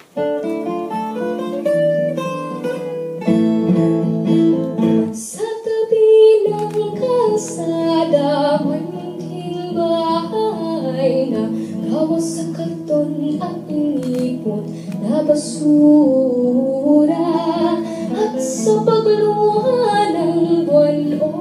Sa tabi ng kalsada, may munting bahay na gawa sa karton at inipon na basura. At sa pagluha ng buwan o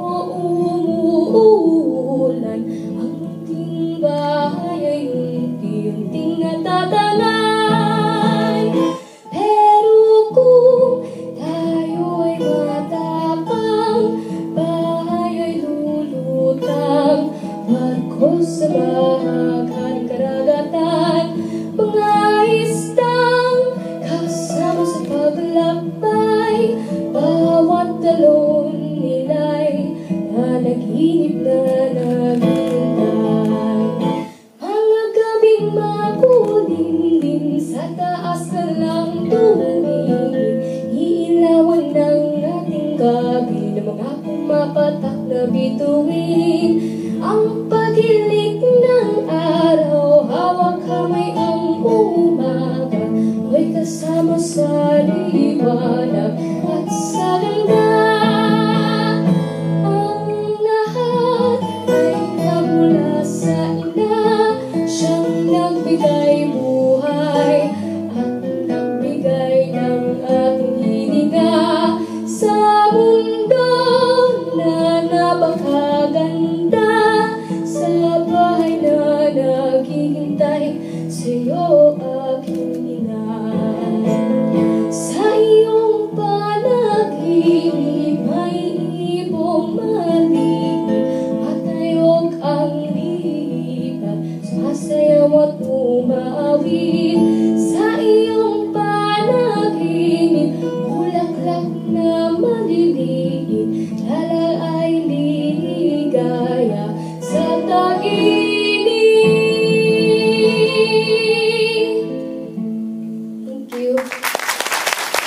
umuulan, ang munting bahay ay unti-unting natatanay. Pero kung tayo ay matapang, bahay ay lulutang. Barko sa bahaghan karagatan, mga istang kasama sa paglakbay. Bawat dalon nila'y nanaginip na naghihintay. Mga gabing makulimlim sa taas na lang tumingin, iilawan ng ating gabi ng mga pumapatak na bituin. Ang paghilik ng araw, hawak kamay ang umaga, may kasama sa liwanag.